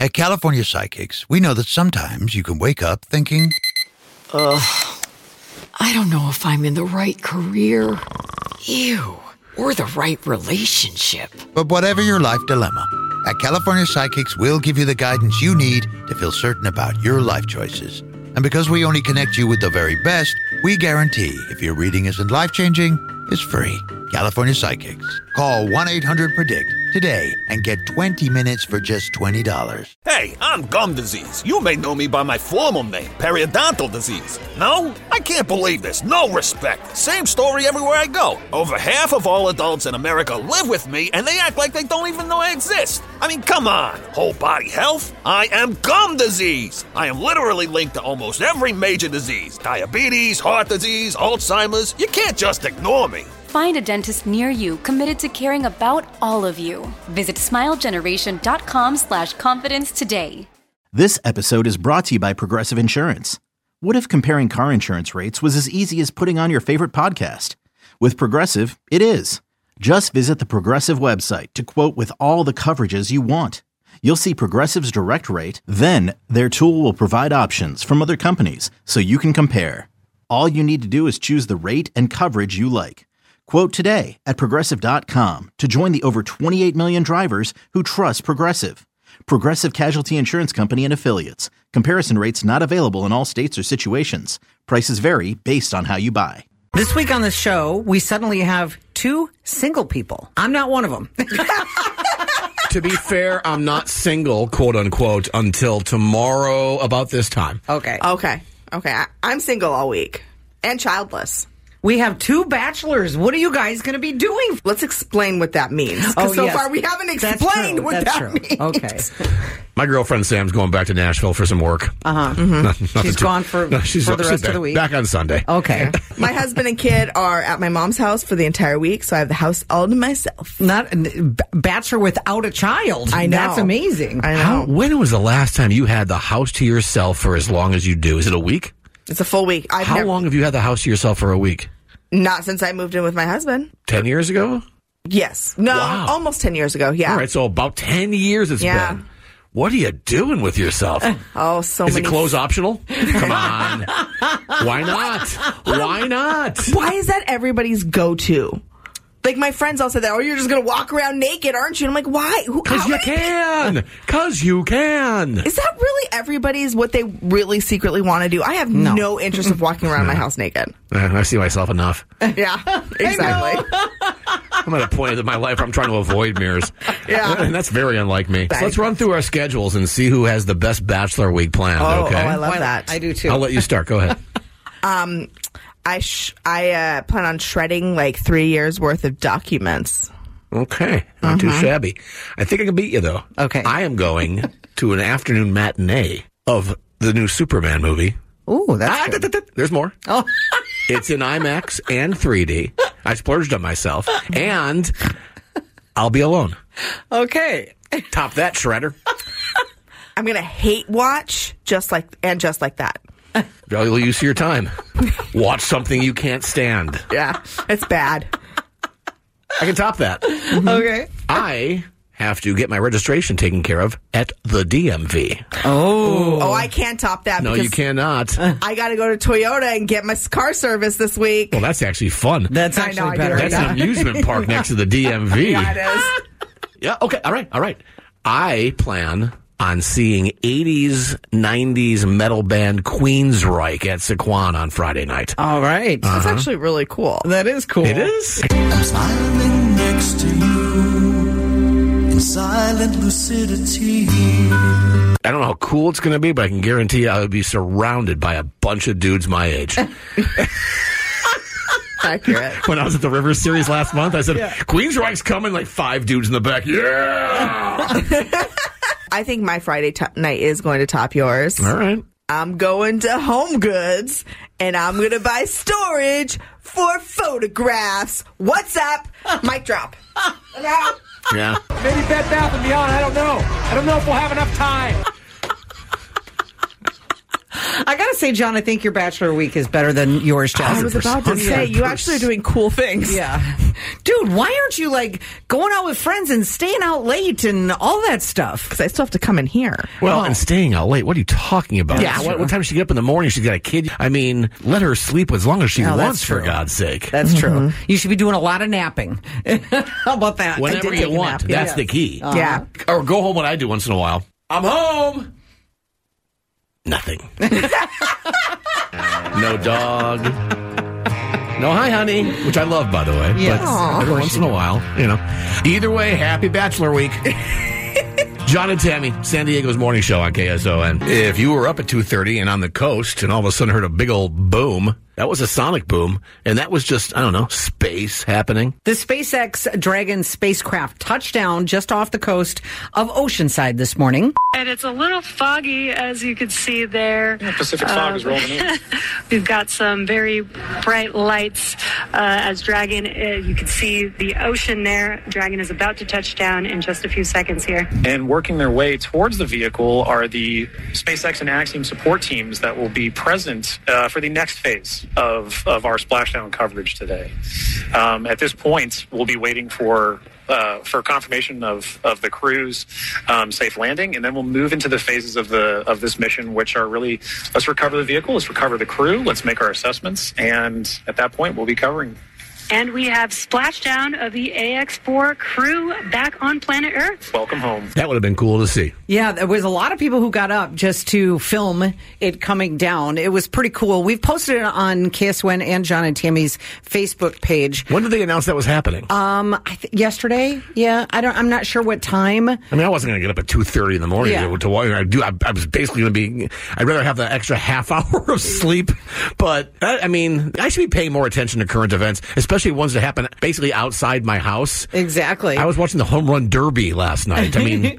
At California Psychics, we know that sometimes you can wake up thinking, I don't know if I'm in the right career. Ew. Or the right relationship. But whatever your life dilemma, at California Psychics, we'll give you the guidance you need to feel certain about your life choices. And because we only connect you with the very best, we guarantee if your reading isn't life-changing, it's free. California Psychics. Call 1-800-PREDICT today and get 20 minutes for just $20. Hey, I'm gum disease. You may know me by my formal name, periodontal disease. No? I can't believe this. No respect. Same story everywhere I go. Over half of all adults in America live with me, and they act like they don't even know I exist. I mean, come on. Whole body health? I am gum disease. I am literally linked to almost every major disease. Diabetes, heart disease, Alzheimer's. You can't just ignore me. Find a dentist near you committed to caring about all of you. Visit smilegeneration.com/confidence today. This episode is brought to you by Progressive Insurance. What if comparing car insurance rates was as easy as putting on your favorite podcast? With Progressive, it is. Just visit the Progressive website to quote with all the coverages you want. You'll see Progressive's direct rate, then their tool will provide options from other companies so you can compare. All you need to do is choose the rate and coverage you like. Quote today at Progressive.com to join the over 28 million drivers who trust Progressive. Progressive Casualty Insurance Company and Affiliates. Comparison rates not available in all states or situations. Prices vary based on how you buy. This week on the show, we suddenly have two single people. I'm not one of them. To be fair, I'm not single, quote unquote, until tomorrow about this time. Okay. I'm single all week and childless. We have two bachelors. What are you guys going to be doing? Let's explain what that means. Because so far we haven't explained what that means. Okay. My girlfriend Sam's going back to Nashville for some work. She's gone for the rest of the week. Back on Sunday. Okay. My husband and kid are at my mom's house for the entire week, so I have the house all to myself. Not bachelor without a child. I know. That's amazing. I know. When was the last time you had the house to yourself for as long as you do? Is it a week? It's a full week. How long have you had the house to yourself for a week? Not since I moved in with my husband. 10 years ago? Yes. No, Wow. Almost 10 years ago, yeah. All right, so about 10 years it's been. What are you doing with yourself? Oh, so Is many. it clothes optional? Come on. Why not? Why not? Why is that everybody's go-to? Like, my friends all said that, you're just going to walk around naked, aren't you? And I'm like, why? Because you can. Because you can. Is that really everybody's what they really secretly want to do? I have no interest of walking around my house naked. I see myself enough. Yeah, exactly. I'm at a point in my life where I'm trying to avoid mirrors. Yeah. And that's very unlike me. So let's run through our schedules and see who has the best bachelor week planned, okay? Oh, I love that. I do, too. I'll let you start. Go ahead. I plan on shredding like 3 years worth of documents. Okay. Not too shabby. I think I can beat you, though. Okay. I am going to an afternoon matinee of the new Superman movie. Ooh, that's good. There's more. Oh. It's in IMAX and 3D. I splurged on myself. And I'll be alone. Okay. Top that, Shredder. I'm going to hate watch just like that. Valuable use of your time. Watch something you can't stand. Yeah, it's bad. I can top that. Okay. I have to get my registration taken care of at the DMV. Oh, I can't top that. No, you cannot. I got to go to Toyota and get my car service this week. Well, that's actually fun. That's actually better. That's an amusement park next to the DMV. Yeah, it is. Yeah, okay, all right. I plan on seeing 80s, 90s metal band Queensryche at Sycuan on Friday night. All right. That's actually really cool. That is cool. It is? I'm smiling next to you in silent lucidity. I don't know how cool it's going to be, but I can guarantee you I'll be surrounded by a bunch of dudes my age. Accurate. When I was at the Rivers Series last month, I said, Queensryche's coming, like 5 dudes in the back. Yeah! I think my Friday night is going to top yours. All right. I'm going to Home Goods, and I'm going to buy storage for photographs. What's up? Mic drop. I'm out. Yeah. Maybe Bed Bath & Beyond. I don't know. I don't know if we'll have enough time. I got to say, John, I think your bachelor week is better than yours, Jess. I was about to say, you actually are doing cool things. Yeah. Dude, why aren't you, going out with friends and staying out late and all that stuff? Because I still have to come in here. Well, and staying out late. What are you talking about? Yeah, what time does she get up in the morning? She's got a kid. I mean, let her sleep as long as she wants, for God's sake. That's true. You should be doing a lot of napping. How about that? Whenever you want. That's the key. Yeah. Or go home when I do once in a while. I'm home. Nothing. No dog. No hi, honey, which I love, by the way. Yes. But every once in a while, Either way, happy Bachelor Week. John and Tammy, San Diego's morning show on KSON. If you were up at 2:30 and on the coast and all of a sudden heard a big old boom, that was a sonic boom, and that was just, I don't know, space happening. The SpaceX Dragon spacecraft touched down just off the coast of Oceanside this morning. And it's a little foggy, as you can see there. Pacific fog is rolling in. We've got some very bright lights as Dragon, you can see the ocean there. Dragon is about to touch down in just a few seconds here. And working their way towards the vehicle are the SpaceX and Axiom support teams that will be present for the next phase of our splashdown coverage today. At this point, we'll be waiting for confirmation of the crew's safe landing, and then we'll move into the phases of this mission, which are really, let's recover the vehicle, let's recover the crew, let's make our assessments, and at that point, we'll be covering. And we have splashdown of the AX-4 crew back on planet Earth. Welcome home. That would have been cool to see. Yeah, there was a lot of people who got up just to film it coming down. It was pretty cool. We've posted it on KSON and John and Tammy's Facebook page. When did they announce that was happening? Yesterday. Yeah, I'm not sure what time. I mean, I wasn't going to get up at 2:30 in the morning to watch. I was basically going to be. I'd rather have the extra half hour of sleep. But I should be paying more attention to current events, especially ones that happen basically outside my house. Exactly. I was watching the Home Run Derby last night.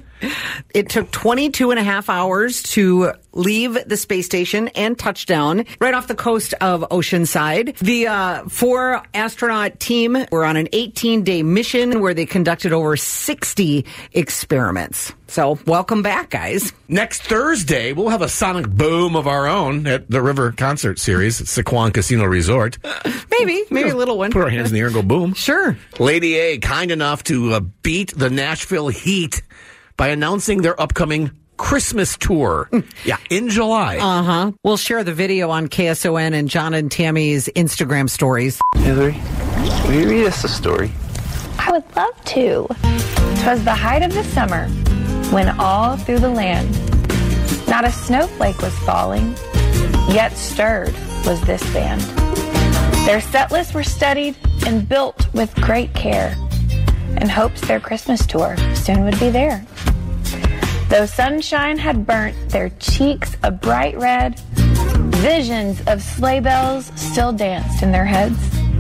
It took 22 and a half hours to leave the space station and touchdown right off the coast of Oceanside. The 4-astronaut team were on an 18-day mission where they conducted over 60 experiments. So welcome back, guys. Next Thursday, we'll have a sonic boom of our own at the River Concert Series at Sycuan Casino Resort. Maybe a little one. Put our hands in the air and go boom. Sure. Lady A, kind enough to beat the Nashville Heat by announcing their upcoming Christmas tour. Yeah, in July. We'll share the video on KSON and John and Tammy's Instagram stories. Hillary, will you read us a story? I would love to. 'Twas the height of the summer, when all through the land not a snowflake was falling, yet stirred was this band. Their set lists were studied and built with great care, in hopes their Christmas tour soon would be there. Though sunshine had burnt their cheeks a bright red, visions of sleigh bells still danced in their heads.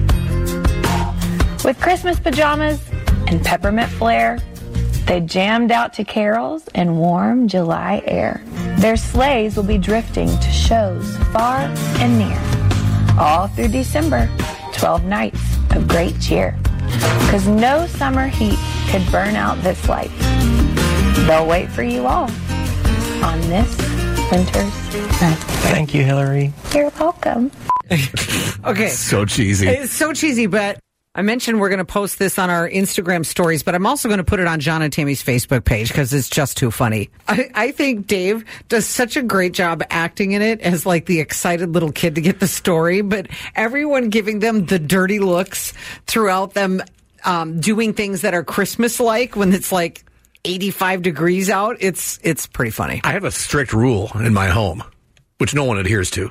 With Christmas pajamas and peppermint flair, they jammed out to carols in warm July air. Their sleighs will be drifting to shows far and near, all through December, 12 nights of great cheer. 'Cause no summer heat could burn out this life. They'll wait for you all on this winter's night. Thank you, Hillary. You're welcome. Okay. So cheesy. It's so cheesy, but I mentioned we're going to post this on our Instagram stories, but I'm also going to put it on John and Tammy's Facebook page because it's just too funny. I think Dave does such a great job acting in it as like the excited little kid to get the story, but everyone giving them the dirty looks throughout them doing things that are Christmas-like when it's like 85 degrees out. It's pretty funny. I have a strict rule in my home, which no one adheres to.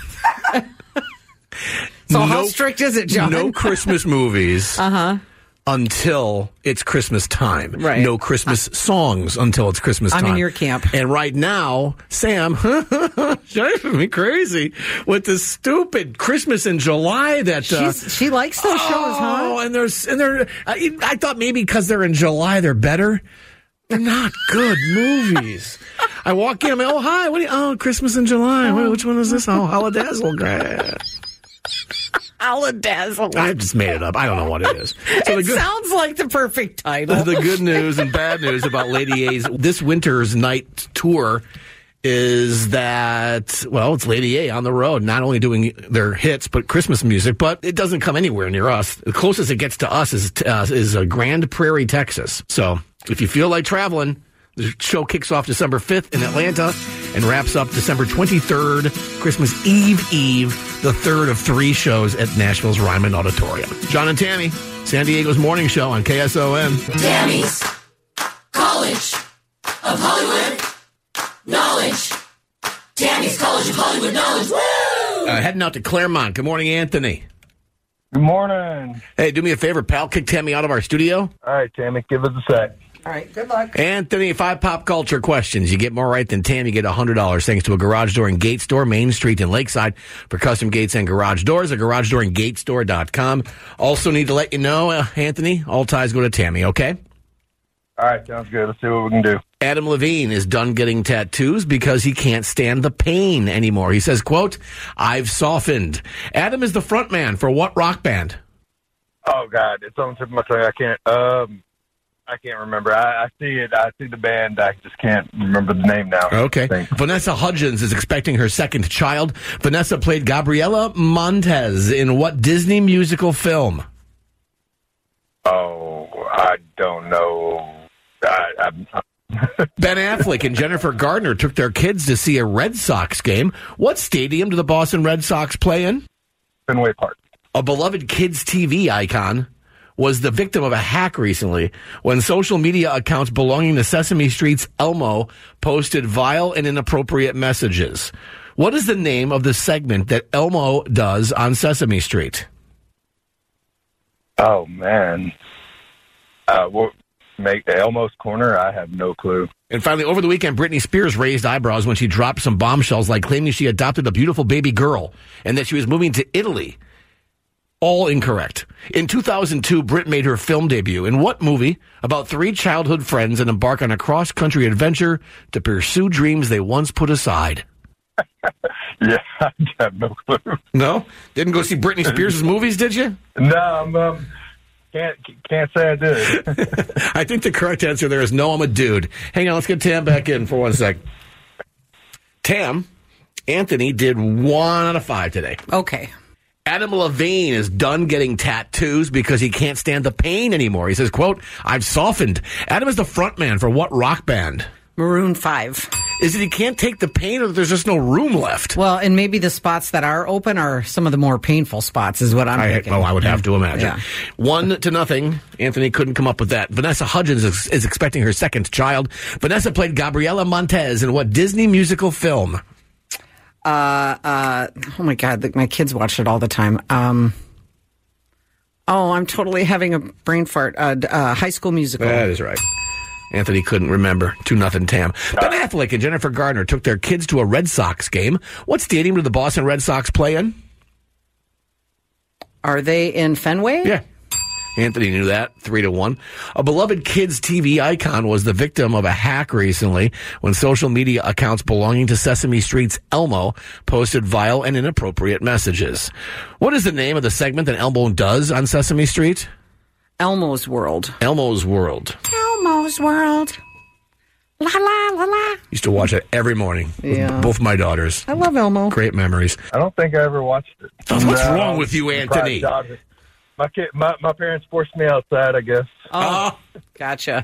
So how strict is it, John? No Christmas movies until it's Christmas time. Right. No Christmas songs until it's Christmas time. I'm in your camp. And right now, Sam, driving me crazy with this stupid Christmas in July that she likes those shows, huh? Oh, and they're I thought maybe because they're in July they're better. They're not good movies. I walk in, I'm like, oh hi, Christmas in July. Which one is this? Oh, Holidazzle. Holidazzle. I just made it up. I don't know what it is. So it sounds like the perfect title. The good news and bad news about Lady A's this winter's night tour is that, well, it's Lady A on the road, not only doing their hits, but Christmas music, but it doesn't come anywhere near us. The closest it gets to us is Grand Prairie, Texas. So if you feel like traveling, the show kicks off December 5th in Atlanta and wraps up December 23rd, Christmas Eve, the third of 3 shows at Nashville's Ryman Auditorium. John and Tammy, San Diego's morning show on KSON. Tammy's College of Hollywood Knowledge. Tammy's College of Hollywood Knowledge. Woo! Heading out to Claremont. Good morning, Anthony. Good morning. Hey, do me a favor, pal. Kick Tammy out of our studio. All right, Tammy, give us a sec. All right, good luck. Anthony, 5 pop culture questions. You get more right than Tammy, you get $100 thanks to a garage door and gate store, Main Street in Lakeside, for custom gates and garage doors, a garage door and gatestore.com. Also need to let you know, Anthony, all ties go to Tammy, okay? All right, sounds good. Let's see what we can do. Adam Levine is done getting tattoos because he can't stand the pain anymore. He says, quote, "I've softened." Adam is the front man for what rock band? Oh, God, it's on the tip of my tongue. I can't remember. I see it. I see the band. I just can't remember the name now. Okay. Vanessa Hudgens is expecting her second child. Vanessa played Gabriela Montez in what Disney musical film? Oh, I don't know. Ben Affleck and Jennifer Gardner took their kids to see a Red Sox game. What stadium do the Boston Red Sox play in? Fenway Park. A beloved kids' TV icon was the victim of a hack recently when social media accounts belonging to Sesame Street's Elmo posted vile and inappropriate messages. What is the name of the segment that Elmo does on Sesame Street? Oh, man. Make Elmo's Corner? I have no clue. And finally, over the weekend, Britney Spears raised eyebrows when she dropped some bombshells, like claiming she adopted a beautiful baby girl and that she was moving to Italy. All incorrect. In 2002, Brit made her film debut in what movie about 3 childhood friends and embark on a cross-country adventure to pursue dreams they once put aside? Yeah, I have no clue. No? Didn't go see Britney Spears' movies, did you? No, can't say I did. I think the correct answer there is no, I'm a dude. Hang on, let's get Tam back in for 1 sec. Tam, Anthony did 1 out of 5 today. Okay. Adam Levine is done getting tattoos because he can't stand the pain anymore. He says, quote, "I've softened." Adam is the front man for what rock band? Maroon 5. Is it he can't take the pain or there's just no room left? Well, and maybe the spots that are open are some of the more painful spots is what I'm thinking. Well, I would have to imagine. Yeah. 1-0. Anthony couldn't come up with that. Vanessa Hudgens is expecting her second child. Vanessa played Gabriela Montez in what Disney musical film? Oh my God, my kids watch it all the time. I'm totally having a brain fart. High School Musical. That is right. Anthony couldn't remember. 2-0 Tam. Ben Affleck and Jennifer Gardner took their kids to a Red Sox game. What stadium do the Boston Red Sox play in? Are they in Fenway? Yeah. Anthony knew that. 3-1. A beloved kids' TV icon was the victim of a hack recently when social media accounts belonging to Sesame Street's Elmo posted vile and inappropriate messages. What is the name of the segment that Elmo does on Sesame Street? Elmo's World. Elmo's World. Elmo's World. La, la, la, la. Used to watch it every morning with both my daughters. I love Elmo. Great memories. I don't think I ever watched it. What's wrong with you, Anthony? My parents forced me outside, I guess. Oh, gotcha.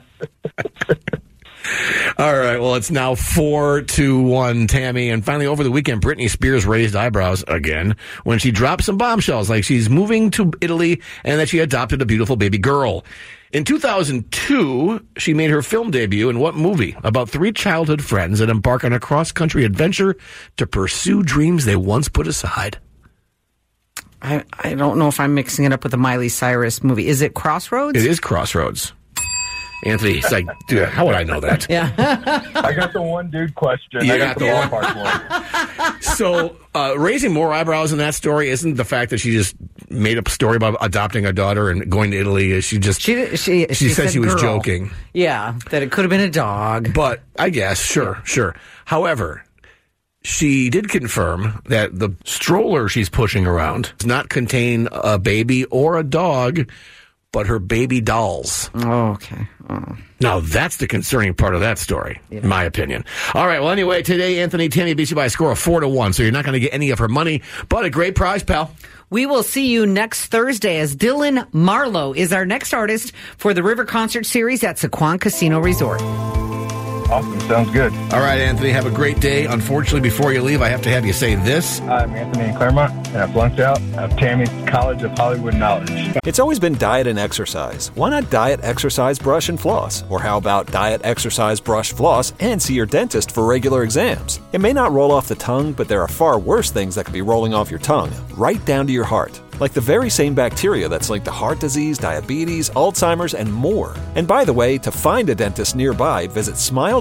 All right, well, it's now 4-1, Tammy. And finally, over the weekend, Britney Spears raised eyebrows again when she dropped some bombshells, like she's moving to Italy and that she adopted a beautiful baby girl. In 2002, she made her film debut in what movie? About 3 childhood friends that embark on a cross-country adventure to pursue dreams they once put aside. I don't know if I'm mixing it up with the Miley Cyrus movie. Is it Crossroads? It is Crossroads. Anthony's like, dude, how would I know that? Yeah. I got the one dude question. You I got the one. So, raising more eyebrows in that story isn't the fact that she just made up a story about adopting a daughter and going to Italy. She said she was joking. Yeah, that it could have been a dog. But I guess, sure. However, she did confirm that the stroller she's pushing around does not contain a baby or a dog, but her baby dolls. Oh, okay. Oh. Now, that's the concerning part of that story, in my opinion. All right, well, anyway, today, Anthony Tammy beats you by a score of 4-1, so you're not going to get any of her money, but a great prize, pal. We will see you next Thursday as Dylan Marlowe is our next artist for the River Concert Series at Sycuan Casino Resort. Awesome. Sounds good. All right, Anthony, have a great day. Unfortunately, before you leave, I have to have you say this. I'm Anthony in Claremont, and I flunked out of Tammy's College of Hollywood Knowledge. It's always been diet and exercise. Why not diet, exercise, brush, and floss? Or how about diet, exercise, brush, floss, and see your dentist for regular exams? It may not roll off the tongue, but there are far worse things that could be rolling off your tongue, right down to your heart. Like the very same bacteria that's linked to heart disease, diabetes, Alzheimer's, and more. And by the way, to find a dentist nearby, visit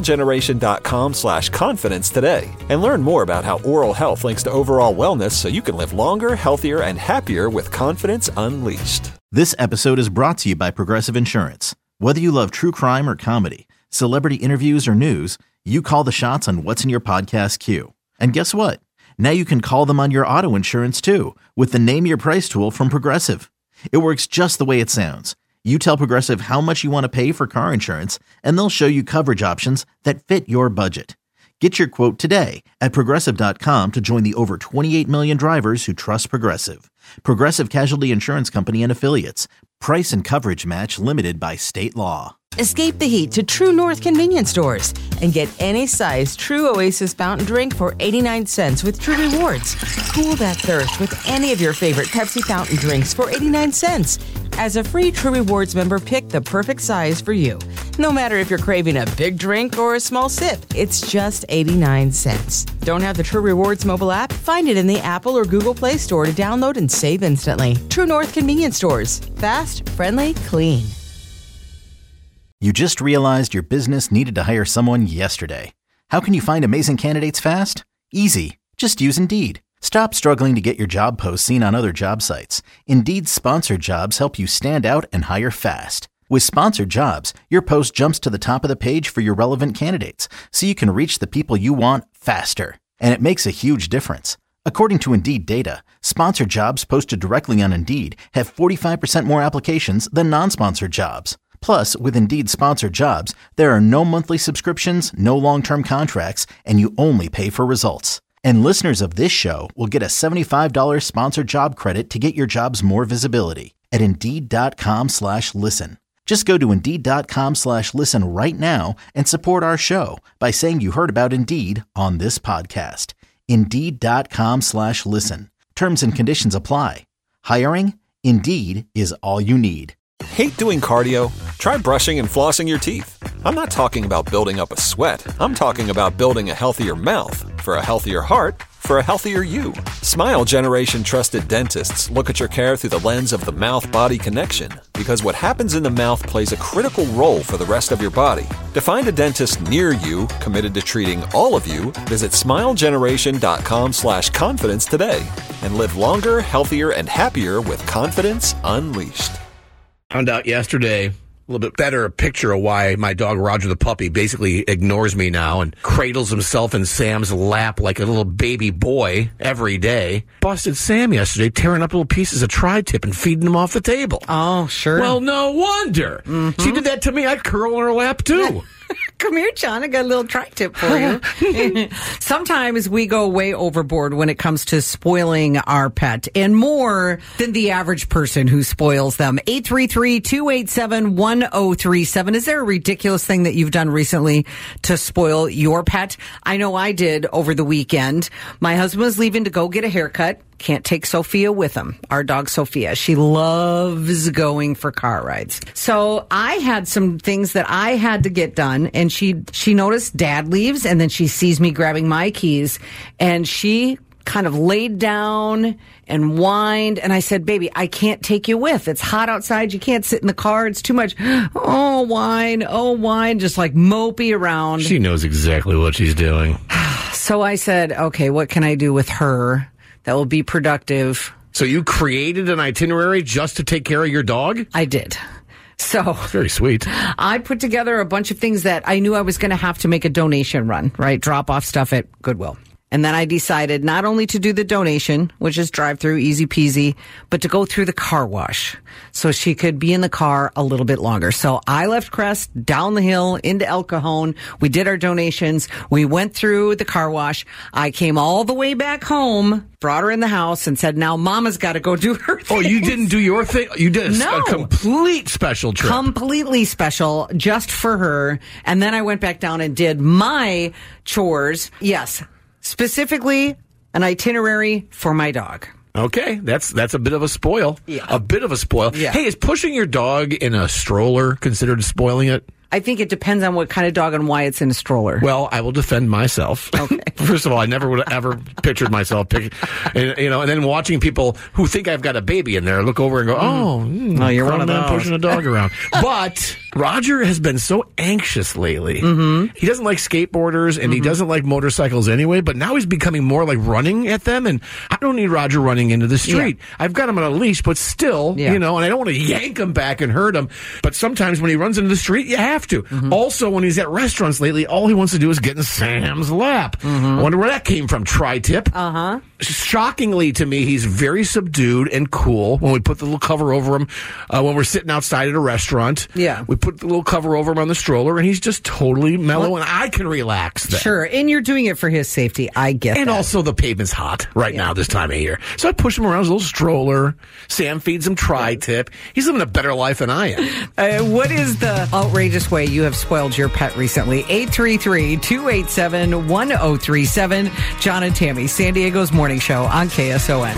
smilegeneration.com/confidence today and learn more about how oral health links to overall wellness so you can live longer, healthier, and happier with confidence unleashed. This episode is brought to you by Progressive Insurance. Whether you love true crime or comedy, celebrity interviews or news, you call the shots on what's in your podcast queue. And guess what? Now you can call them on your auto insurance too with the Name Your Price tool from Progressive. It works just the way it sounds. You tell Progressive how much you want to pay for car insurance, and they'll show you coverage options that fit your budget. Get your quote today at Progressive.com to join the over 28 million drivers who trust Progressive. Progressive Casualty Insurance Company and Affiliates. Price and coverage match limited by state law. Escape the heat to True North convenience stores and get any size True Oasis fountain drink for 89 cents with True Rewards. Cool that thirst with any of your favorite Pepsi fountain drinks for 89 cents. As a free True Rewards member, pick the perfect size for you. No matter if you're craving a big drink or a small sip, it's just 89 cents. Don't have the True Rewards mobile app? Find it in the Apple or Google Play Store to download and save instantly. True North convenience stores. Fast, friendly, clean. You just realized your business needed to hire someone yesterday. How can you find amazing candidates fast? Easy. Just use Indeed. Stop struggling to get your job posts seen on other job sites. Indeed's sponsored jobs help you stand out and hire fast. With sponsored jobs, your post jumps to the top of the page for your relevant candidates, so you can reach the people you want faster. And it makes a huge difference. According to Indeed data, sponsored jobs posted directly on Indeed have 45% more applications than non-sponsored jobs. Plus, with Indeed sponsored jobs, there are no monthly subscriptions, no long-term contracts, and you only pay for results. And listeners of this show will get a $75 sponsored job credit to get your jobs more visibility at Indeed.com/listen. Just go to Indeed.com/listen right now and support our show by saying you heard about Indeed on this podcast. Indeed.com/listen. Terms and conditions apply. Hiring? Indeed is all you need. Hate doing cardio? Try brushing and flossing your teeth. I'm not talking about building up a sweat. I'm talking about building a healthier mouth for a healthier heart for a healthier you. Smile Generation trusted dentists look at your care through the lens of the mouth-body connection because what happens in the mouth plays a critical role for the rest of your body. To find a dentist near you committed to treating all of you, visit smilegeneration.com/confidence today and live longer, healthier, and happier with confidence unleashed. Found out yesterday a little bit better picture of why my dog Roger the puppy basically ignores me now and cradles himself in Sam's lap like a little baby boy every day. Busted Sam yesterday tearing up little pieces of tri-tip and feeding them off the table. Oh, sure. Well, no wonder. Mm-hmm. She did that to me. I'd curl in her lap, too. Come here, John. I got a little tri-tip for you. Sometimes we go way overboard when it comes to spoiling our pet, and more than the average person who spoils them. 833-287-1037. Is there a ridiculous thing that you've done recently to spoil your pet? I know I did over the weekend. My husband was leaving to go get a haircut. Can't take Sophia with him, our dog Sophia. She loves going for car rides. So I had some things that I had to get done, and she noticed Dad leaves, and then she sees me grabbing my keys, and she kind of laid down and whined, and I said, baby, I can't take you with. It's hot outside. You can't sit in the car. It's too much. Oh, whine, just like mopey around. She knows exactly what she's doing. So I said, okay, what can I do with her that will be productive? So you created an itinerary just to take care of your dog? I did. So very sweet. I put together a bunch of things that I knew I was going to have to make a donation run, right? Drop off stuff at Goodwill. And then I decided not only to do the donation, which is drive-through, easy peasy, but to go through the car wash so she could be in the car a little bit longer. So I left Crest down the hill into El Cajon. We did our donations. We went through the car wash. I came all the way back home, brought her in the house, and said, now Mama's got to go do her thing. Oh, you didn't do your thing? You did No. a complete special trip. Completely special, just for her. And then I went back down and did my chores. Yes. Specifically, an itinerary for my dog. Okay, that's a bit of a spoil. Yeah. A bit of a spoil. Yeah. Hey, is pushing your dog in a stroller considered spoiling it? I think it depends on what kind of dog and why it's in a stroller. Well, I will defend myself. Okay. First of all, I never would have ever pictured myself, and then watching people who think I've got a baby in there look over and go, "Oh, you're one of man those." pushing a dog around." But Roger has been so anxious lately. Mm-hmm. He doesn't like skateboarders and he doesn't like motorcycles anyway. But now he's becoming more like running at them, and I don't need Roger running into the street. Yeah. I've got him on a leash, but still, and I don't want to yank him back and hurt him. But sometimes when he runs into the street, you have to. Mm-hmm. Also, when he's at restaurants lately, all he wants to do is get in Sam's lap. Mm-hmm. I wonder where that came from, Tri-Tip. Uh-huh. Shockingly to me, he's very subdued and cool when we put the little cover over him. When we're sitting outside at a restaurant, we put the little cover over him on the stroller, and he's just totally mellow, and I can relax then. Sure, and you're doing it for his safety. I get and that. Also, the pavement's hot right now this time of year. So I push him around his little stroller. Sam feeds him Tri-Tip. He's living a better life than I am. What is the outrageous way you have spoiled your pet recently? 833-287-1037. John and Tammy, San Diego's morning show on KSON.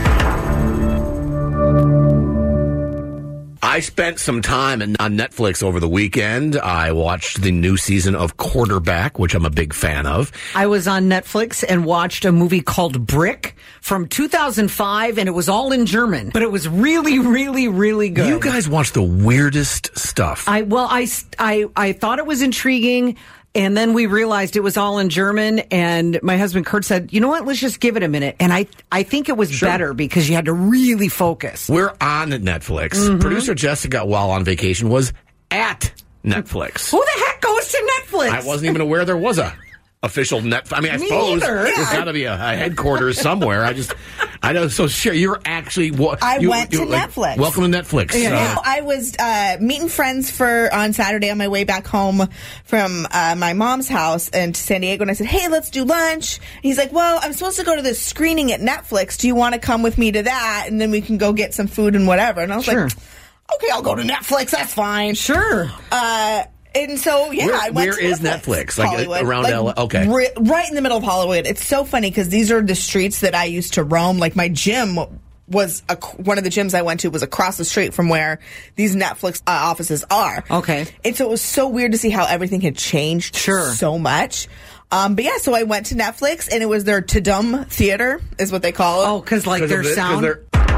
I spent some time on Netflix over the weekend. I watched the new season of Quarterback, which I'm a big fan of. I was on Netflix and watched a movie called Brick from 2005, and it was all in German, but it was really, really, really good. You guys watch the weirdest stuff. I thought it was intriguing. And then we realized it was all in German, and my husband Kurt said, you know what, let's just give it a minute. And I think it was better because you had to really focus. We're on Netflix. Mm-hmm. Producer Jessica, while on vacation, was at Netflix. Who the heck goes to Netflix? I wasn't even aware there was a official Netflix. I mean, I suppose there's got to be a headquarters somewhere. I know. So, sure, you're actually. I went to Netflix. Welcome to Netflix. Yeah. I was meeting friends on Saturday on my way back home from my mom's house in San Diego, and I said, "Hey, let's do lunch." And he's like, "Well, I'm supposed to go to this screening at Netflix. Do you want to come with me to that, and then we can go get some food and whatever?" And I was like, "Okay, I'll go to Netflix. That's fine." Sure. And so, I went Where to is Netflix? Like Hollywood. Around LA? Okay. Right in the middle of Hollywood. It's so funny because these are the streets that I used to roam. Like my gym was one of the gyms I went to was across the street from where these Netflix offices are. Okay. And so it was so weird to see how everything had changed so much. But yeah, so I went to Netflix and it was their Tudum Theater is what they call it. Oh, because their sound.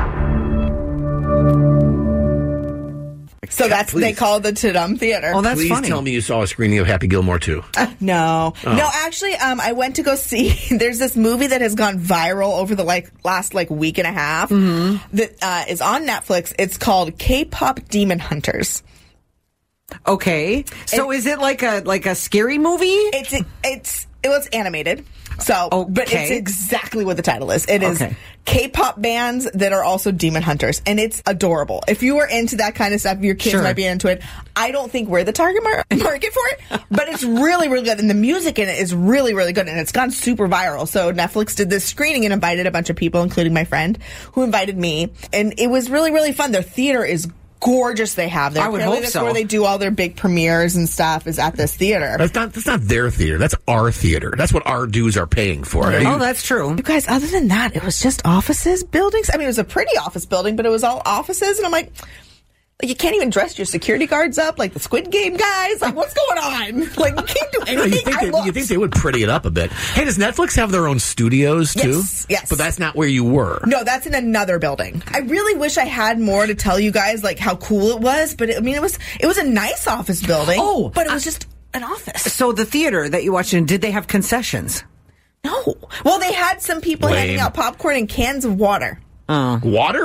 So they call it the Tudum Theater. Oh, that's funny. Please tell me you saw a screening of Happy Gilmore 2. No. Oh. No, actually, I went to go see, there's this movie that has gone viral over the last week and a half that is on Netflix. It's called K-Pop Demon Hunters. Okay. So is it like a scary movie? It's animated. So, but it's exactly what the title is. It is K-pop bands that are also demon hunters, and it's adorable. If you are into that kind of stuff, your kids might be into it. I don't think we're the target market for it, but it's really, really good, and the music in it is really, really good, and it's gone super viral. So Netflix did this screening and invited a bunch of people, including my friend, who invited me, and it was really, really fun. Their theater is gorgeous. They have there. I would hope that's so. Where they do all their big premieres and stuff is at this theater. That's not their theater. That's our theater. That's what our dues are paying for. Oh, that's true. You guys, other than that, it was just offices, buildings. I mean, it was a pretty office building, but it was all offices. And I'm like, you can't even dress your security guards up like the Squid Game guys. Like, what's going on? Like, you can't do anything. You think they would pretty it up a bit. Hey, does Netflix have their own studios, too? Yes. But that's not where you were. No, that's in another building. I really wish I had more to tell you guys, like, how cool it was. But, it was a nice office building. Oh. But it was just an office. So the theater that you watched in, did they have concessions? No. Well, they had some people handing out popcorn and cans of water. Water?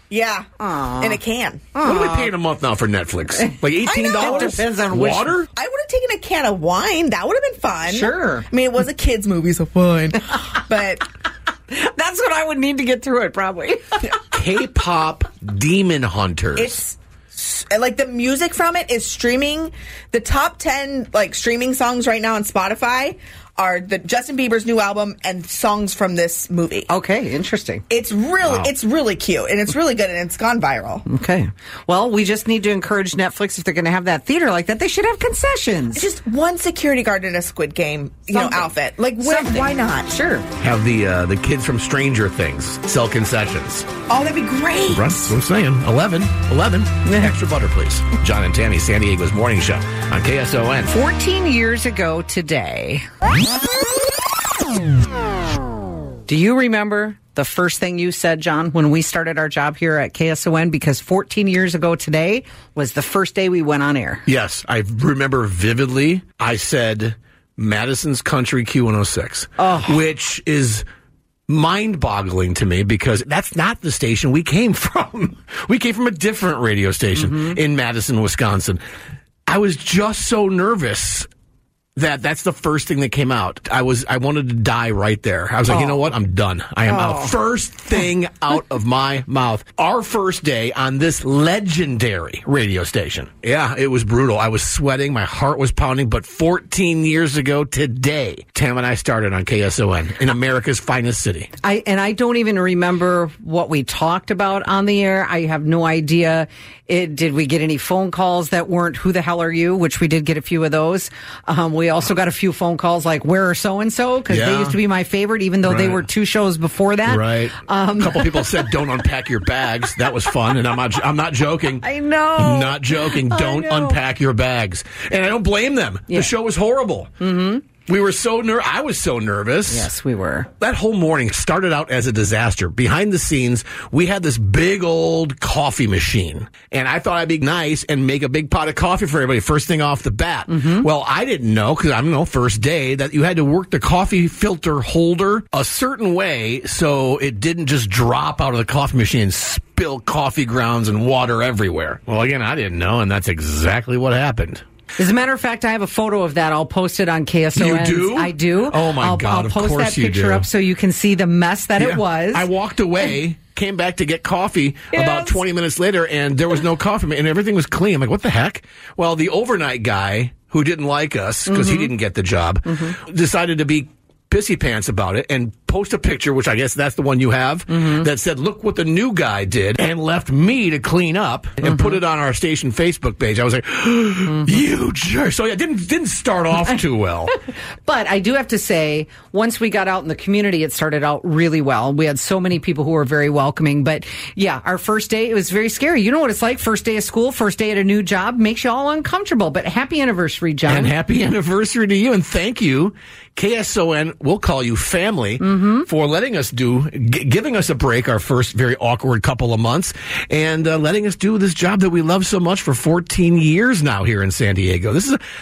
Yeah. Aww. In a can. What are we paying a month now for Netflix? Like $18? It depends on which water? I would have taken a can of wine. That would have been fun. Sure. I mean, it was a kid's movie, so fine. But that's what I would need to get through it, probably. K-pop Demon Hunters. It's like the music from it is streaming. The top 10 like streaming songs right now on Spotify are the Justin Bieber's new album and songs from this movie. Okay, interesting. It's really cute and it's really good and it's gone viral. Okay. Well, we just need to encourage Netflix if they're going to have that theater like that, they should have concessions. Just one security guard in a Squid Game, outfit. Like why not? Sure. Have the kids from Stranger Things sell concessions. Oh, that'd be great. That's what I'm saying. 11. Extra butter, please. John and Tammy, San Diego's morning show on KSON. 14 years ago today. Do you remember the first thing you said, John, when we started our job here at KSON? Because 14 years ago today was the first day we went on air. Yes, I remember vividly. I said Madison's Country Q106, which is mind-boggling to me because that's not the station we came from. We came from a different radio station in Madison, Wisconsin. I was just so nervous that's the first thing that came out. I wanted to die right there. I was like, you know what? I'm done. I am out. First thing out of my mouth. Our first day on this legendary radio station. Yeah, it was brutal. I was sweating. My heart was pounding. But 14 years ago today, Tam and I started on KSON in America's finest city. I don't even remember what we talked about on the air. I have no idea. Did we get any phone calls that weren't "Who the hell are you?" Which we did get a few of those. We also got a few phone calls like "Where are so and so?" because they used to be my favorite, even though they were 2 shows before that. Right. A couple people said, "Don't unpack your bags." That was fun, and I'm not joking. I know. I'm not joking. Don't unpack your bags, and I don't blame them. Yeah. The show was horrible. Mm-hmm. We were so I was so nervous. Yes, we were. That whole morning started out as a disaster. Behind the scenes, we had this big old coffee machine. And I thought I'd be nice and make a big pot of coffee for everybody first thing off the bat. Mm-hmm. Well, I didn't know, because I don't know, first day, that you had to work the coffee filter holder a certain way so it didn't just drop out of the coffee machine and spill coffee grounds and water everywhere. Well, again, I didn't know, and that's exactly what happened. As a matter of fact, I have a photo of that. I'll post it on KSON. You do? I do. Oh, my God, I'll post that picture up so you can see the mess that it was. I walked away, came back to get coffee about 20 minutes later, and there was no coffee, and everything was clean. I'm like, what the heck? Well, the overnight guy, who didn't like us because he didn't get the job, decided to be pissy pants about it and post a picture, which I guess that's the one you have, that said, look what the new guy did, and left me to clean up and put it on our station Facebook page. I was like, you jerk. So yeah, didn't start off too well. But I do have to say, once we got out in the community, it started out really well. We had so many people who were very welcoming. But yeah, our first day, it was very scary. You know what it's like? First day of school, first day at a new job, makes you all uncomfortable. But happy anniversary, John. And happy anniversary to you. And thank you, KSON, we'll call you family, for letting us giving us a break our first very awkward couple of months, and letting us do this job that we love so much for 14 years now here in San Diego.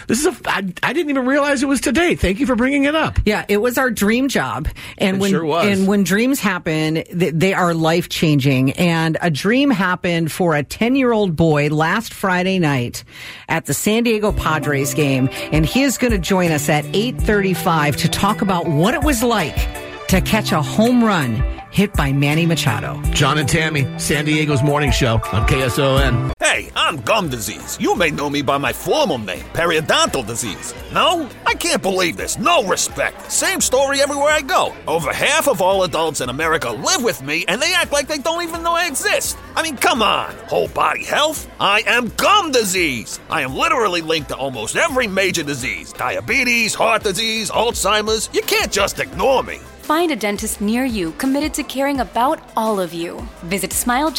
I didn't even realize it was today. Thank you for bringing it up. Yeah, it was our dream job. And sure was. And when dreams happen, they are life-changing. And a dream happened for a 10-year-old boy last Friday night at the San Diego Padres game. And he is going to join us at 8:35 to talk about what it was like to catch a home run hit by Manny Machado. John and Tammy, San Diego's morning show on KSON. Hey, I'm gum disease. You may know me by my formal name, periodontal disease. No? I can't believe this. No respect. Same story everywhere I go. Over half of all adults in America live with me, and they act like they don't even know I exist. I mean, come on. Whole body health? I am gum disease. I am literally linked to almost every major disease. Diabetes, heart disease, Alzheimer's. You can't just ignore me. Find a dentist near you committed to caring about all of you. Visit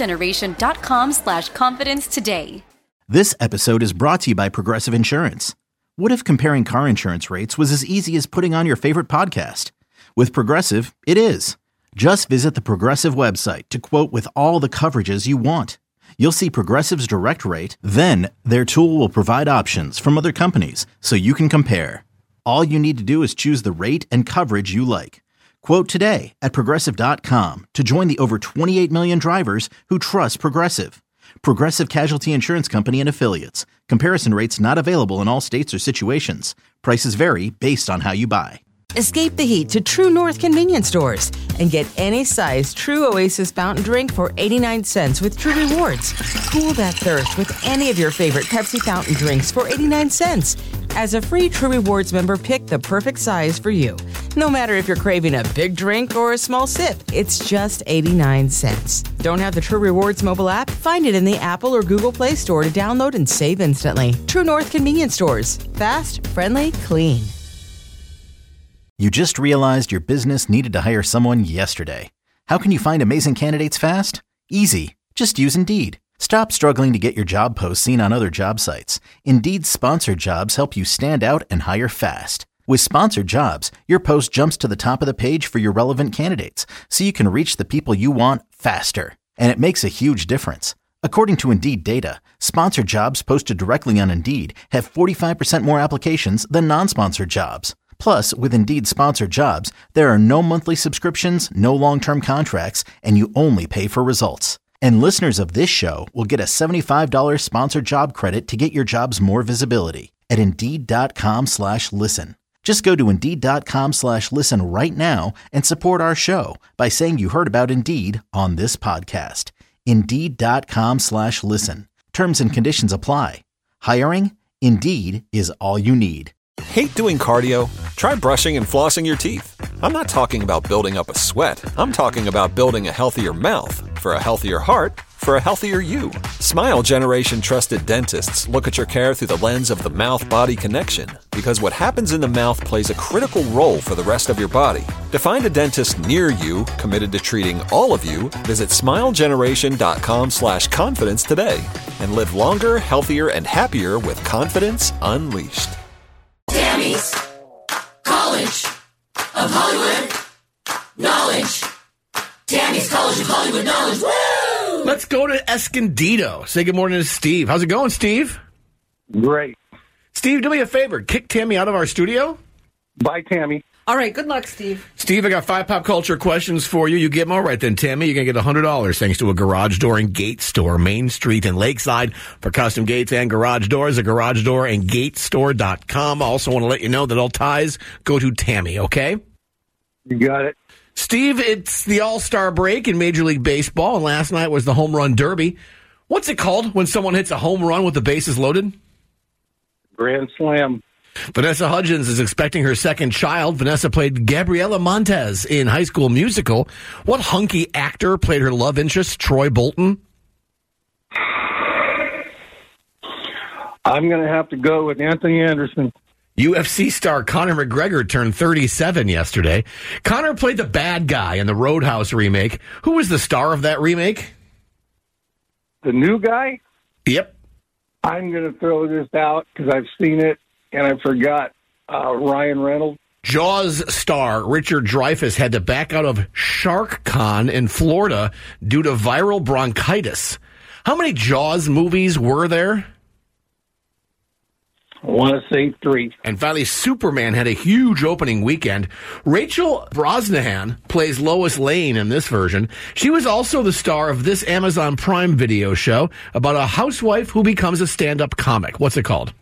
smilegeneration.com/confidence today. This episode is brought to you by Progressive Insurance. What if comparing car insurance rates was as easy as putting on your favorite podcast? With Progressive, it is. Just visit the Progressive website to quote with all the coverages you want. You'll see Progressive's direct rate, then their tool will provide options from other companies so you can compare. All you need to do is choose the rate and coverage you like. Quote today at Progressive.com to join the over 28 million drivers who trust Progressive. Progressive Casualty Insurance Company and Affiliates. Comparison rates not available in all states or situations. Prices vary based on how you buy. Escape the heat to True North convenience stores and get any size True Oasis fountain drink for 89 cents with True Rewards. Cool that thirst with any of your favorite Pepsi fountain drinks for 89 cents. As a free True Rewards member, pick the perfect size for you. No matter if you're craving a big drink or a small sip, it's just 89 cents. Don't have the True Rewards mobile app? Find it in the Apple or Google Play Store to download and save instantly. True North convenience stores. Fast, friendly, clean. You just realized your business needed to hire someone yesterday. How can you find amazing candidates fast? Easy. Just use Indeed. Stop struggling to get your job posts seen on other job sites. Indeed's sponsored jobs help you stand out and hire fast. With sponsored jobs, your post jumps to the top of the page for your relevant candidates, so you can reach the people you want faster. And it makes a huge difference. According to Indeed data, sponsored jobs posted directly on Indeed have 45% more applications than non-sponsored jobs. Plus, with Indeed sponsored jobs, there are no monthly subscriptions, no long-term contracts, and you only pay for results. And listeners of this show will get a $75 sponsored job credit to get your jobs more visibility at Indeed.com/listen. Just go to Indeed.com/listen right now and support our show by saying you heard about Indeed on this podcast. Indeed.com/listen. Terms and conditions apply. Hiring? Indeed is all you need. Hate doing cardio? Try brushing and flossing your teeth. I'm not talking about building up a sweat. I'm talking about building a healthier mouth. For a healthier heart, for a healthier you. Smile Generation trusted dentists look at your care through the lens of the mouth-body connection, because what happens in the mouth plays a critical role for the rest of your body. To find a dentist near you committed to treating all of you, visit smilegeneration.com/confidence today and live longer, healthier, and happier with confidence unleashed. Tammy's College of Hollywood Knowledge. Tammy's College of Hollywood Knowledge. Woo! Let's go to Escondido. Say good morning to Steve. How's it going, Steve? Great. Steve, do me a favor. Kick Tammy out of our studio. Bye, Tammy. All right. Good luck, Steve. Steve, I got 5 pop culture questions for you. You get them all right then, Tammy. You're going to get $100 thanks to a garage door and gate store, Main Street and Lakeside, for custom gates and garage doors, a garage door and gatestore.com. I also want to let you know that all ties go to Tammy, okay? You got it. Steve, it's the All-Star break in Major League Baseball, and last night was the Home Run Derby. What's it called when someone hits a home run with the bases loaded? Grand Slam. Vanessa Hudgens is expecting her second child. Vanessa played Gabriela Montez in High School Musical. What hunky actor played her love interest, Troy Bolton? I'm going to have to go with Anthony Anderson. UFC star Conor McGregor turned 37 yesterday. Conor played the bad guy in the Roadhouse remake. Who was the star of that remake? The new guy? Yep. I'm going to throw this out because I've seen it, and I forgot Ryan Reynolds. Jaws star Richard Dreyfuss had to back out of SharkCon in Florida due to viral bronchitis. How many Jaws movies were there? I want to say 3. And finally, Superman had a huge opening weekend. Rachel Brosnahan plays Lois Lane in this version. She was also the star of this Amazon Prime Video show about a housewife who becomes a stand-up comic. What's it called?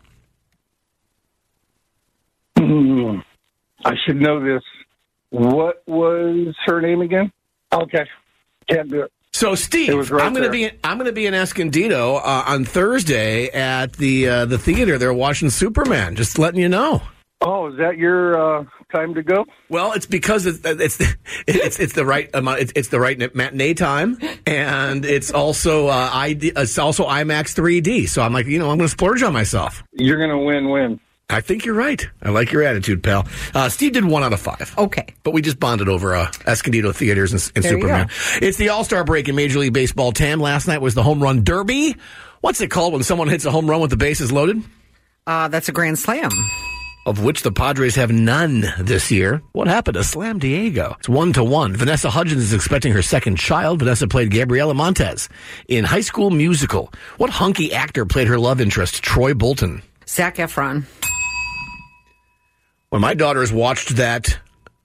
I should know this. What was her name again? Okay. Can't do it. So, Steve, right I'm going to be in Escondido on Thursday at the theater. They're watching Superman. Just letting you know. Oh, is that your time to go? Well, it's because it's the right amount. It's the right matinee time, and it's also it's also IMAX 3D. So I'm like, I'm going to splurge on myself. You're going to win. I think you're right. I like your attitude, pal. Steve did 1 out of 5. Okay. But we just bonded over Escondido Theaters and Superman. It's the All-Star break in Major League Baseball. Tam, last night was the Home Run Derby. What's it called when someone hits a home run with the bases loaded? That's a grand slam. Of which the Padres have none this year. What happened to Slam Diego? It's 1-1. Vanessa Hudgens is expecting her second child. Vanessa played Gabriela Montez in High School Musical. What hunky actor played her love interest, Troy Bolton? Zac Efron. When my daughters watched that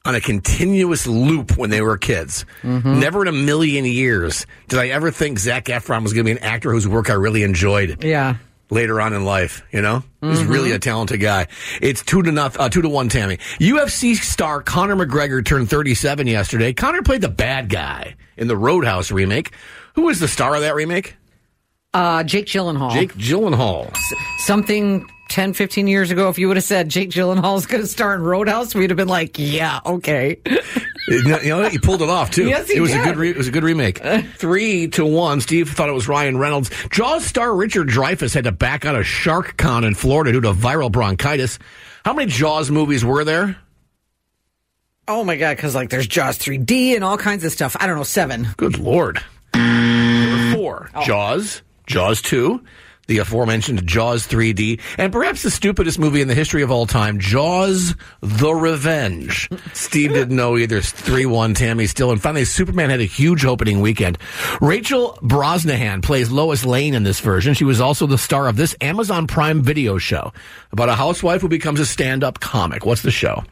on a continuous loop when they were kids. Mm-hmm. Never in a million years did I ever think Zac Efron was going to be an actor whose work I really enjoyed. Yeah. Later on in life, you know? He's really a talented guy. It's 2-1, Tammy. UFC star Conor McGregor turned 37 yesterday. Conor played the bad guy in the Roadhouse remake. Who was the star of that remake? Jake Gyllenhaal. Jake Gyllenhaal. Something 10, 15 years ago, if you would have said Jake Gyllenhaal's going to star in Roadhouse, we'd have been like, yeah, okay. You know, he pulled it off, too. Yes, he did. It was a good remake. 3-1. Steve thought it was Ryan Reynolds. Jaws star Richard Dreyfuss had to back out of SharkCon in Florida due to viral bronchitis. How many Jaws movies were there? Oh, my God, because, like, there's Jaws 3D and all kinds of stuff. I don't know, 7. Good Lord. There were 4. Oh. Jaws 2, the aforementioned Jaws 3D, and perhaps the stupidest movie in the history of all time, Jaws The Revenge. Steve didn't know either. 3-1, Tammy still. And finally, Superman had a huge opening weekend. Rachel Brosnahan plays Lois Lane in this version. She was also the star of this Amazon Prime Video show about a housewife who becomes a stand-up comic. What's the show?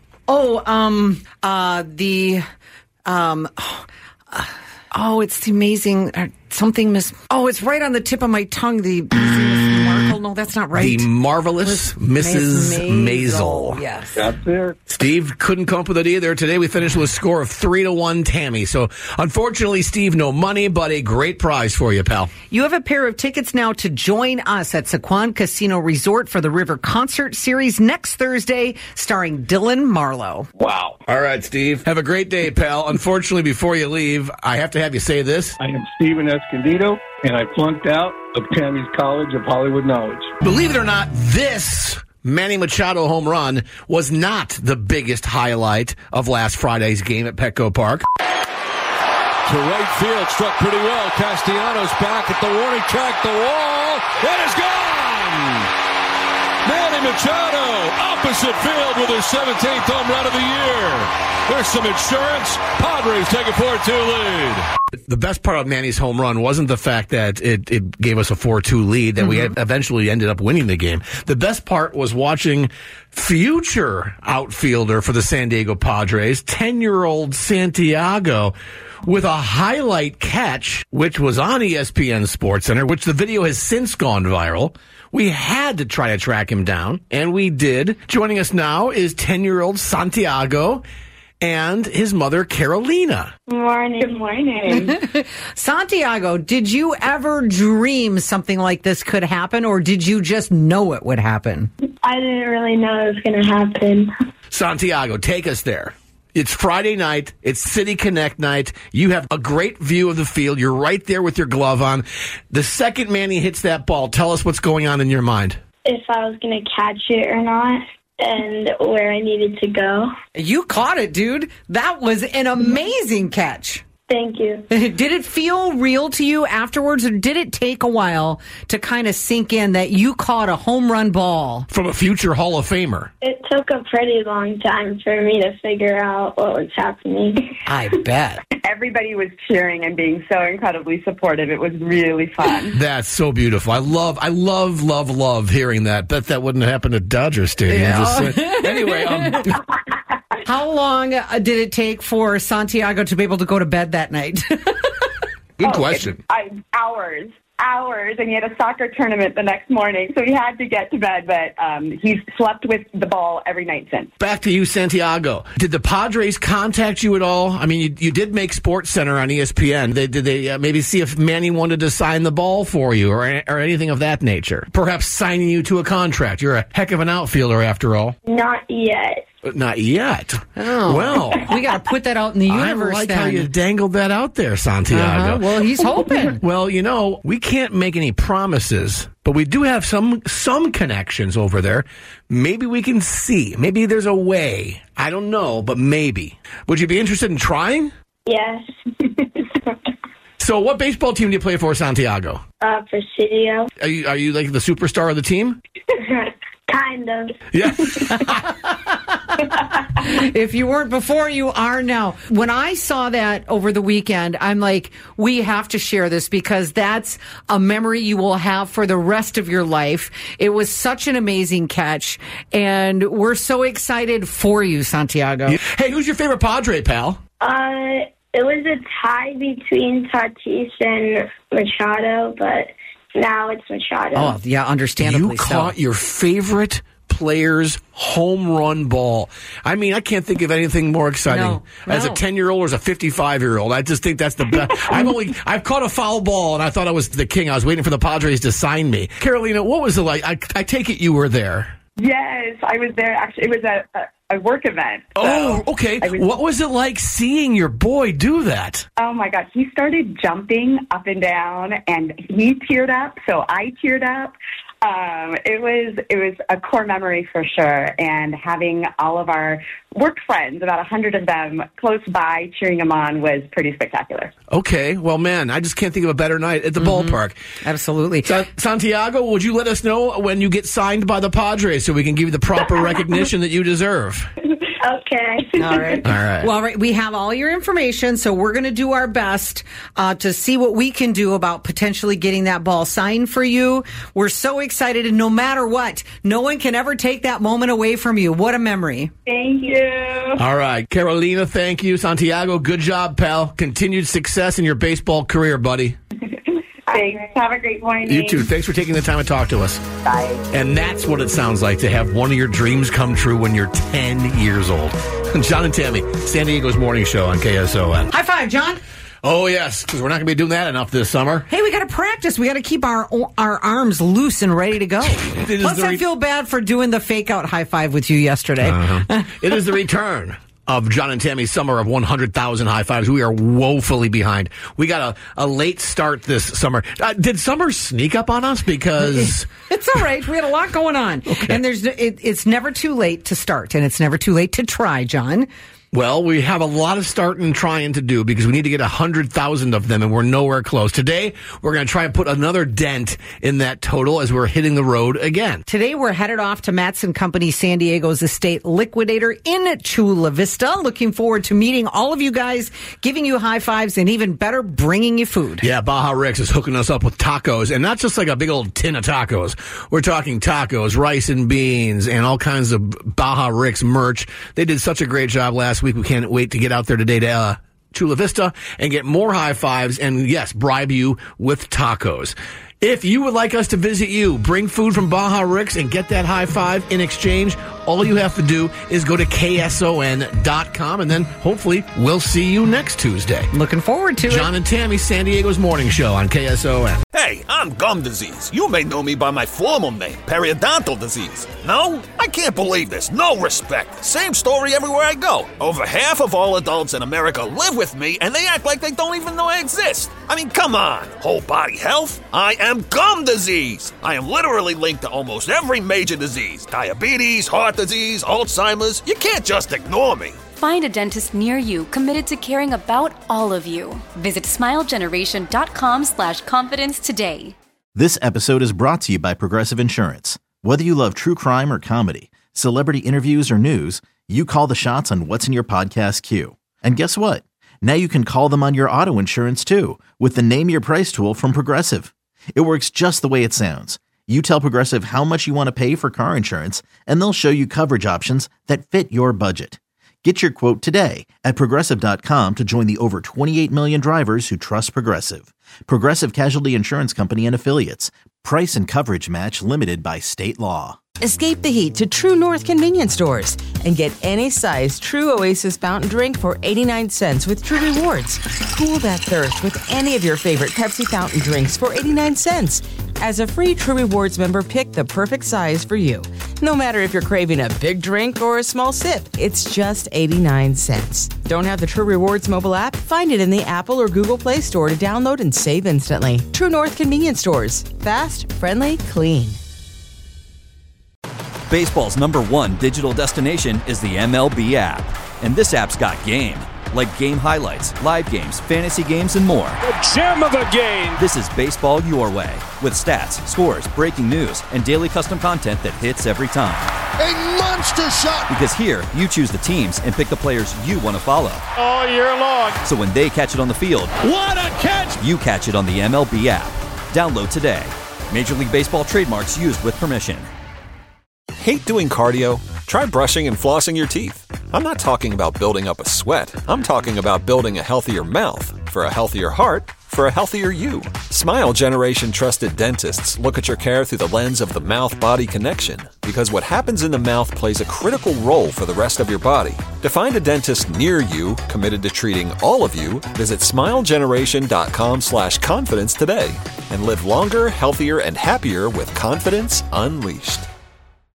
It's the amazing something Miss. Oh, it's right on the tip of my tongue. The Miss Markle. No, that's not right. The Marvelous Mrs. Maisel. Yes, that's it. Steve couldn't come up with it either. Today we finished with a score of 3-1, Tammy. So unfortunately, Steve, no money, but a great prize for you, pal. You have a pair of tickets now to join us at Sycuan Casino Resort for the River Concert Series next Thursday, starring Dylan Marlowe. Wow. All right, Steve. Have a great day, pal. Unfortunately, before you leave, I have to have you say this. I am Steven Escondido, and I flunked out of Tammy's College of Hollywood Knowledge. Believe it or not, this Manny Machado home run was not the biggest highlight of last Friday's game at Petco Park. To right field, struck pretty well. Castellanos back at the warning track, the wall. It is gone! Manny Machado, opposite field with his 17th home run of the year. There's some insurance. Padres take a 4-2 lead. The best part of Manny's home run wasn't the fact that it gave us a 4-2 lead, that we had eventually ended up winning the game. The best part was watching future outfielder for the San Diego Padres, 10-year-old Santiago, with a highlight catch, which was on ESPN SportsCenter, which the video has since gone viral. We had to try to track him down, and we did. Joining us now is 10-year-old Santiago and his mother, Carolina. Morning. Good morning. Santiago, did you ever dream something like this could happen, or did you just know it would happen? I didn't really know it was going to happen. Santiago, take us there. It's Friday night. It's City Connect night. You have a great view of the field. You're right there with your glove on. The second Manny hits that ball, tell us what's going on in your mind. If I was going to catch it or not, and where I needed to go. You caught it, dude. That was an amazing catch. Thank you. Did it feel real to you afterwards, or did it take a while to kind of sink in that you caught a home run ball? From a future Hall of Famer. It took a pretty long time for me to figure out what was happening. I bet. Everybody was cheering and being so incredibly supportive. It was really fun. That's so beautiful. I love hearing that. Bet that wouldn't happen at Dodger Stadium. Yeah. Anyway, how long did it take for Santiago to be able to go to bed that night? Good question. Hours, and he had a soccer tournament the next morning, so he had to get to bed, but he's slept with the ball every night since. Back to you, Santiago. Did the Padres contact you at all? I mean, you did make SportsCenter on ESPN. Did they maybe see if Manny wanted to sign the ball for you or anything of that nature? Perhaps signing you to a contract. You're a heck of an outfielder, after all. Not yet. Not yet. Oh, well, we got to put that out in the universe. I like how you dangled that out there, Santiago. Well, he's hoping. Well, you know, we can't make any promises, but we do have some connections over there. Maybe we can see. Maybe there's a way. I don't know, but maybe. Would you be interested in trying? Yes. So, what baseball team do you play for, Santiago? Presidio. Are you like the superstar of the team? Kind of. Yeah. If you weren't before, you are now. When I saw that over the weekend, I'm like, we have to share this because that's a memory you will have for the rest of your life. It was such an amazing catch, and we're so excited for you, Santiago. Hey, who's your favorite Padre, pal? It was a tie between Tatis and Machado, but now it's Machado. Oh, yeah, understandably You caught your favorite player's home run ball. I mean, I can't think of anything more exciting. No. As a 10-year-old or as a 55-year-old, I just think that's the best. I've caught a foul ball, and I thought I was the king. I was waiting for the Padres to sign me. Carolina, what was it like? I take it you were there. Yes, I was there. Actually, it was a work event. So okay. What was it like seeing your boy do that? Oh, my God. He started jumping up and down, and he teared up, so I teared up. It was a core memory for sure, and having all of our work friends, about 100 of them, close by cheering him on was pretty spectacular. Okay, well, man, I just can't think of a better night at the ballpark. Absolutely. Santiago, would you let us know when you get signed by the Padres so we can give you the proper recognition that you deserve? Okay. All right. Well, we have all your information, so we're going to do our best to see what we can do about potentially getting that ball signed for you. We're so excited, and no matter what, no one can ever take that moment away from you. What a memory. Thank you. All right. Carolina, thank you. Santiago, good job, pal. Continued success in your baseball career, buddy. Thanks. Have a great morning. You too. Thanks for taking the time to talk to us. Bye. And that's what it sounds like to have one of your dreams come true when you're 10 years old. John and Tammy, San Diego's morning show on KSON. High five, John. Oh, yes, because we're not going to be doing that enough this summer. Hey, we got to practice. We got to keep our arms loose and ready to go. Plus, I feel bad for doing the fake-out high five with you yesterday. It is the return of John and Tammy's summer of 100,000 high fives. We are woefully behind. We got a late start this summer. Did summer sneak up on us? Because it's all right. We had a lot going on, and it's never too late to start, and it's never too late to try, John. Well, we have a lot of starting and trying to do because we need to get 100,000 of them, and we're nowhere close. Today, we're going to try and put another dent in that total as we're hitting the road again. Today, we're headed off to Matson Company San Diego's Estate Liquidator in Chula Vista. Looking forward to meeting all of you guys, giving you high fives, and even better, bringing you food. Yeah, Baja Ricks is hooking us up with tacos, and not just like a big old tin of tacos. We're talking tacos, rice and beans, and all kinds of Baja Ricks merch. They did such a great job last week. We can't wait to get out there today to Chula Vista and get more high fives and, yes, bribe you with tacos. If you would like us to visit you, bring food from Baja Ricks and get that high five in exchange, all you have to do is go to KSON.com, and then hopefully we'll see you next Tuesday. Looking forward to it. John and Tammy, San Diego's morning show on KSON. Hey, I'm gum disease. You may know me by my formal name, periodontal disease. No? I can't believe this. No respect. Same story everywhere I go. Over half of all adults in America live with me, and they act like they don't even know I exist. I mean, come on. Whole body health? I am gum disease. I am literally linked to almost every major disease. Diabetes, heart disease, Alzheimer's. You can't just ignore me. Find a dentist near you committed to caring about all of you. Visit smilegeneration.com/confidence today. This episode is brought to you by Progressive Insurance. Whether you love true crime or comedy, celebrity interviews or news, you call the shots on what's in your podcast queue. And guess what? Now you can call them on your auto insurance too with the Name Your Price tool from Progressive. It works just the way it sounds. You tell Progressive how much you want to pay for car insurance, and they'll show you coverage options that fit your budget. Get your quote today at Progressive.com to join the over 28 million drivers who trust Progressive. Progressive Casualty Insurance Company and Affiliates. Price and coverage match limited by state law. Escape the heat to True North convenience stores and get any size True Oasis fountain drink for 89 cents with True Rewards. Cool that thirst with any of your favorite Pepsi fountain drinks for 89 cents. As a free True Rewards member, pick the perfect size for you. No matter if you're craving a big drink or a small sip, it's just 89 cents. Don't have the True Rewards mobile app? Find it in the Apple or Google Play Store to download and save instantly. True North convenience stores. Fast, friendly, clean. Baseball's #1 digital destination is the MLB app. And this app's got game. like game highlights, live games, fantasy games, and more. The gem of the game! This is baseball your way, with stats, scores, breaking news, and daily custom content that hits every time. A monster shot! Because here, you choose the teams and pick the players you want to follow. All year long. So when they catch it on the field, what a catch! You catch it on the MLB app. Download today. Major League Baseball trademarks used with permission. Hate doing cardio? Try brushing and flossing your teeth. I'm not talking about building up a sweat. I'm talking about building a healthier mouth. For a healthier heart, for a healthier you. Smile Generation trusted dentists look at your care through the lens of the mouth-body connection, because what happens in the mouth plays a critical role for the rest of your body. To find a dentist near you committed to treating all of you, visit smilegeneration.com/confidence today and live longer, healthier, and happier with confidence unleashed.